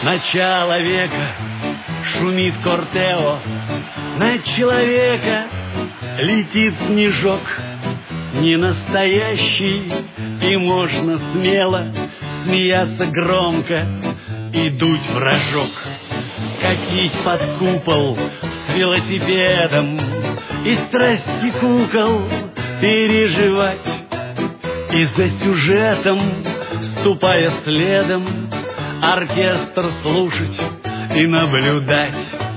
Начало века шумит Кортео, на человека летит снежок. Не настоящий, и можно смело смеяться громко и дуть в рожок. Катить под купол с велосипедом и страсти кукол переживать. И за сюжетом, ступая следом, оркестр слушать и наблюдать.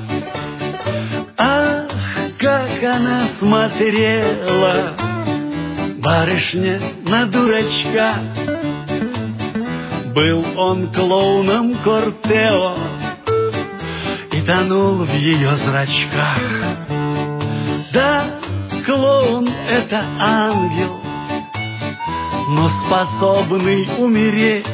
Ах, как она смотрела, барышня, на дурачка. Был он клоуном Кортео и тонул в ее зрачках. Да, клоун — это ангел, но способный умереть.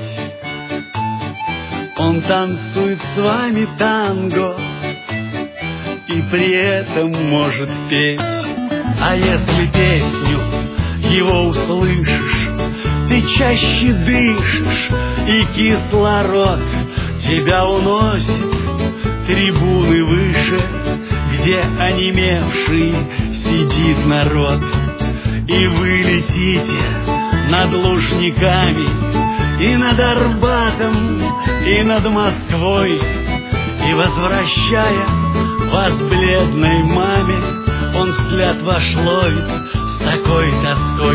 Он танцует с вами танго и при этом может петь. А если песню его услышишь, ты чаще дышишь, и кислород тебя уносит трибуны выше, где онемевший сидит народ. И вы летите над Лужниками, и над Арбатом, и над Москвой, и, возвращая вас бледной маме, он взгляд ваш ловит с такой тоской.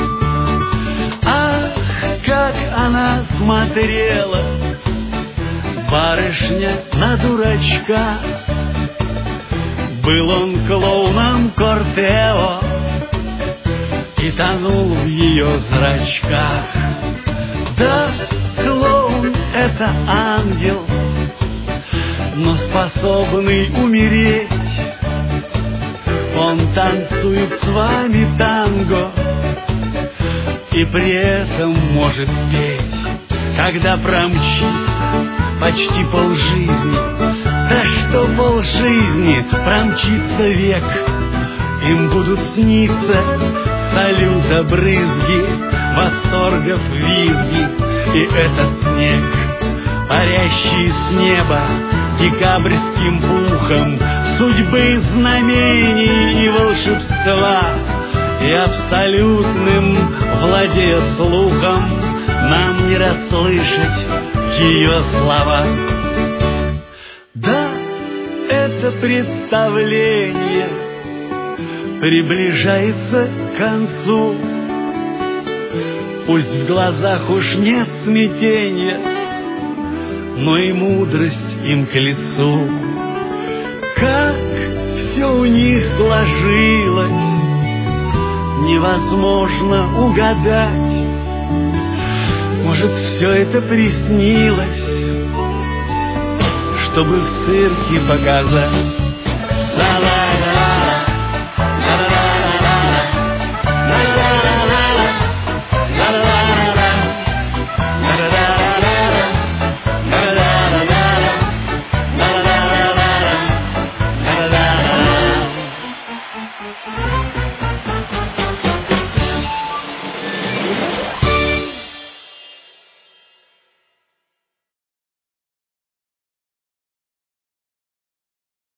Ах, как она смотрела, барышня, на дурачка. Был он клоуном Кортео и тонул в ее зрачках. Да, клоун — это ангел, но способный умереть. Он танцует с вами танго и при этом может петь. Когда промчится почти полжизни, да что полжизни, промчится век, им будут сниться салюта брызги, восторгов визги. И этот снег, парящий с неба декабрьским пухом, судьбы, знамений и волшебства, и абсолютным владея слухом, нам не расслышать ее слова. Да, это представление приближается к концу. Пусть в глазах уж нет смятения, но и мудрость им к лицу. Как все у них сложилось, невозможно угадать. Может, все это приснилось, чтобы в цирке показать.